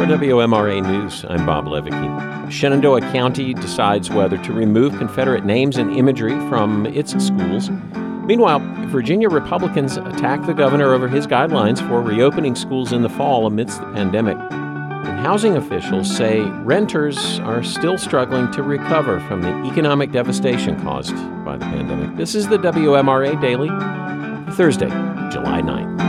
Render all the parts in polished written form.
For WMRA News, I'm Bob Levicki. Shenandoah County decides whether to remove Confederate names and imagery from its schools. Meanwhile, Virginia Republicans attack the governor over his guidelines for reopening schools in the fall amidst the pandemic. And housing officials say renters are still struggling to recover from the economic devastation caused by the pandemic. This is the WMRA Daily, Thursday, July 9th.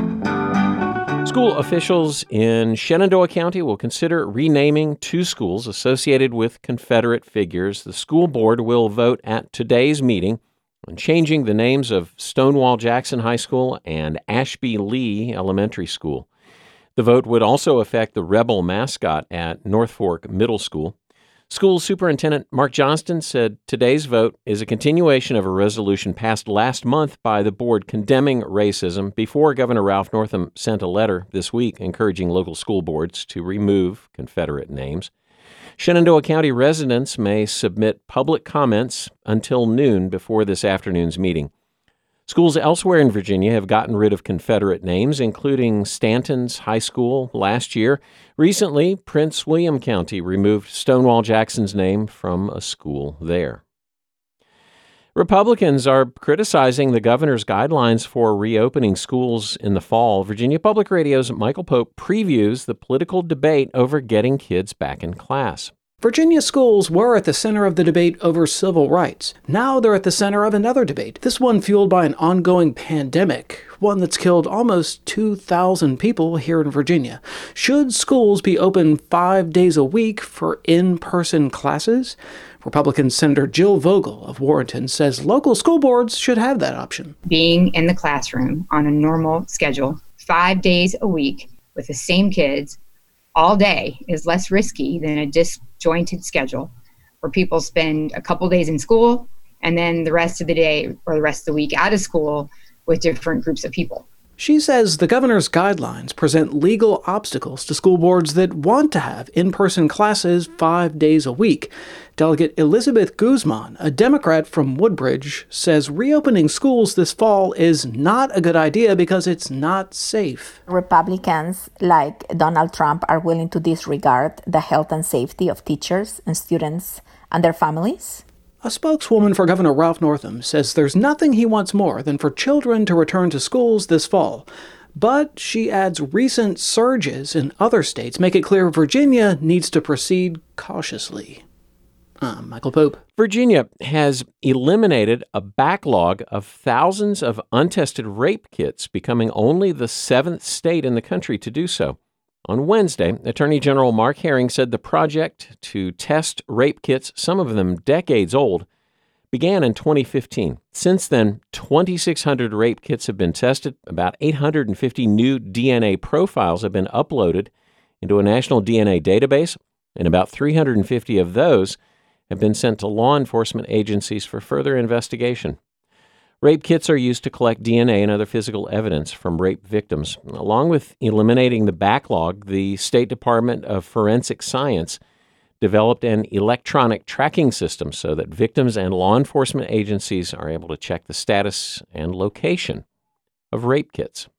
School officials in Shenandoah County will consider renaming two schools associated with Confederate figures. The school board will vote at today's meeting on changing the names of Stonewall Jackson High School and Ashby Lee Elementary School. The vote would also affect the Rebel mascot at North Fork Middle School. School Superintendent Mark Johnston said today's vote is a continuation of a resolution passed last month by the board condemning racism before Governor Ralph Northam sent a letter this week encouraging local school boards to remove Confederate names. Shenandoah County residents may submit public comments until noon before this afternoon's meeting. Schools elsewhere in Virginia have gotten rid of Confederate names, including Stanton's High School last year. Recently, Prince William County removed Stonewall Jackson's name from a school there. Republicans are criticizing the governor's guidelines for reopening schools in the fall. Virginia Public Radio's Michael Pope previews the political debate over getting kids back in class. Virginia schools were at the center of the debate over civil rights. Now they're at the center of another debate, this one fueled by an ongoing pandemic, one that's killed almost 2,000 people here in Virginia. Should schools be open 5 days a week for in-person classes? Republican Senator Jill Vogel of Warrenton says local school boards should have that option. Being in the classroom on a normal schedule, 5 days a week with the same kids all day is less risky than a disjointed schedule where people spend a couple days in school and then the rest of the day or the rest of the week out of school with different groups of people. She says the governor's guidelines present legal obstacles to school boards that want to have in-person classes 5 days a week. Delegate Elizabeth Guzman, a Democrat from Woodbridge, says reopening schools this fall is not a good idea because it's not safe. Republicans, like Donald Trump, are willing to disregard the health and safety of teachers and students and their families. A spokeswoman for Governor Ralph Northam says there's nothing he wants more than for children to return to schools this fall. But she adds recent surges in other states make it clear Virginia needs to proceed cautiously. I'm Michael Pope. Virginia has eliminated a backlog of thousands of untested rape kits, becoming only the 7th state in the country to do so. On Wednesday, Attorney General Mark Herring said the project to test rape kits, some of them decades old, began in 2015. Since then, 2,600 rape kits have been tested. About 850 new DNA profiles have been uploaded into a national DNA database, and about 350 of those have been sent to law enforcement agencies for further investigation. Rape kits are used to collect DNA and other physical evidence from rape victims. Along with eliminating the backlog, the State Department of Forensic Science developed an electronic tracking system so that victims and law enforcement agencies are able to check the status and location of rape kits.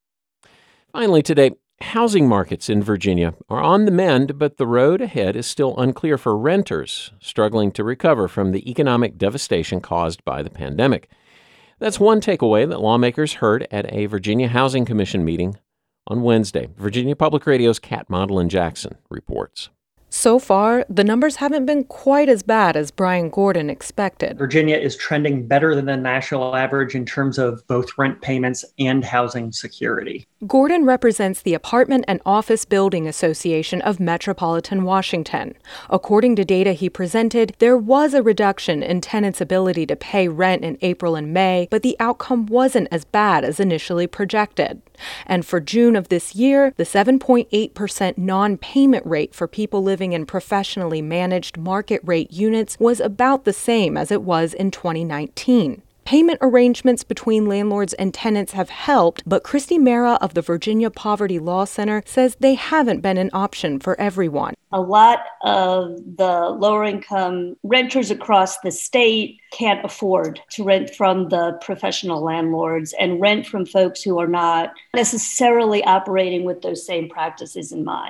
Finally today, housing markets in Virginia are on the mend, but the road ahead is still unclear for renters struggling to recover from the economic devastation caused by the pandemic. That's one takeaway that lawmakers heard at a Virginia Housing Commission meeting on Wednesday. Virginia Public Radio's Kat Mondlin Jackson reports. So far, the numbers haven't been quite as bad as Brian Gordon expected. Virginia is trending better than the national average in terms of both rent payments and housing security. Gordon represents the Apartment and Office Building Association of Metropolitan Washington. According to data he presented, there was a reduction in tenants' ability to pay rent in April and May, but the outcome wasn't as bad as initially projected. And for June of this year, the 7.8% non-payment rate for people living in professionally managed market rate units was about the same as it was in 2019. Payment arrangements between landlords and tenants have helped, but Christy Mara of the Virginia Poverty Law Center says they haven't been an option for everyone. A lot of the lower income renters across the state can't afford to rent from the professional landlords and rent from folks who are not necessarily operating with those same practices in mind.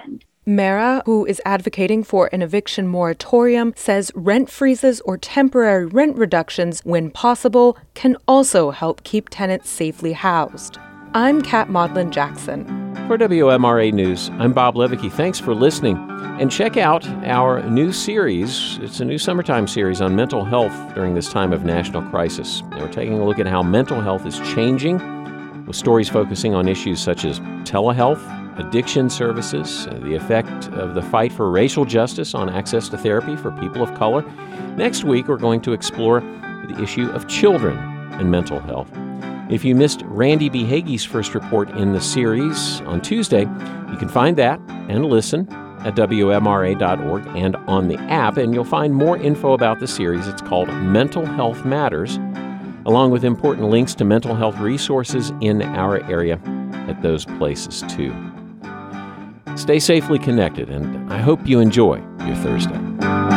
Mara, who is advocating for an eviction moratorium, says rent freezes or temporary rent reductions, when possible, can also help keep tenants safely housed. I'm Kat Maudlin Jackson. For WMRA News, I'm Bob Levicki. Thanks for listening. And check out our new series. It's a new summertime series on mental health during this time of national crisis. And we're taking a look at how mental health is changing, with stories focusing on issues such as telehealth, addiction services, the effect of the fight for racial justice on access to therapy for people of color. Next week, we're going to explore the issue of children and mental health. If you missed Randy B. Hagee's first report in the series on Tuesday, you can find that and listen at WMRA.org and on the app, and you'll find more info about the series. It's called Mental Health Matters, along with important links to mental health resources in our area at those places, too. Stay safely connected, and I hope you enjoy your Thursday.